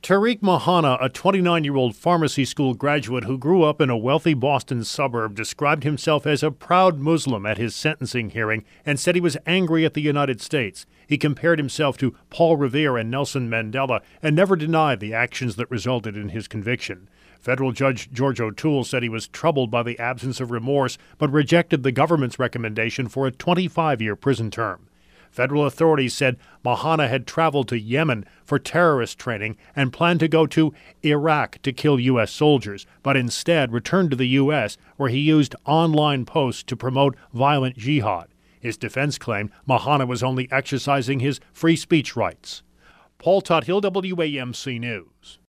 Tariq Mahana, a 29-year-old pharmacy school graduate who grew up in a wealthy Boston suburb, described himself as a proud Muslim at his sentencing hearing and said he was angry at the United States. He compared himself to Paul Revere and Nelson Mandela and never denied the actions that resulted in his conviction. Federal Judge George O'Toole said he was troubled by the absence of remorse, but rejected the government's recommendation for a 25-year prison term. Federal authorities said Mahana had traveled to Yemen for terrorist training and planned to go to Iraq to kill U.S. soldiers, but instead returned to the U.S., where he used online posts to promote violent jihad. His defense claimed Mahana was only exercising his free speech rights. Paul Tuthill, WAMC News.